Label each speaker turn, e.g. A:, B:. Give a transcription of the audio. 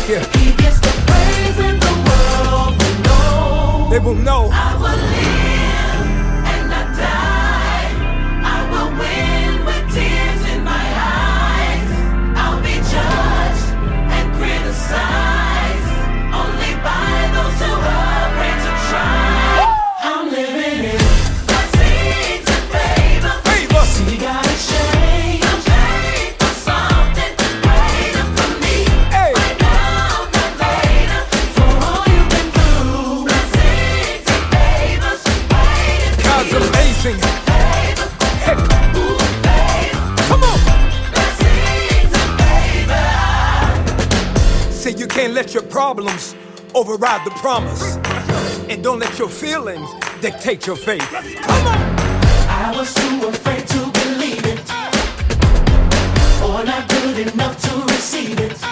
A: you.
B: He gets the praise and the world will know.
A: They will know.
B: I will live and not die. I will win with tears in my eyes. I'll be judged and criticized only by those who are afraid to try. I'm living in blessings and favor.
A: Favor.
B: See, God is change. I'm paid for something greater for me.
A: Hey.
B: Right now, not later. For all you've been through. Blessings and favors waiting for
A: God's
B: you.
A: amazing.
B: Favor,
A: Hey,
B: ooh, favor.
A: come on.
B: Blessings and favor.
A: See, you can't let your problems override the promise. And don't let your feelings dictate your faith. Come on.
B: I was too afraid to believe it, or not good enough to receive it.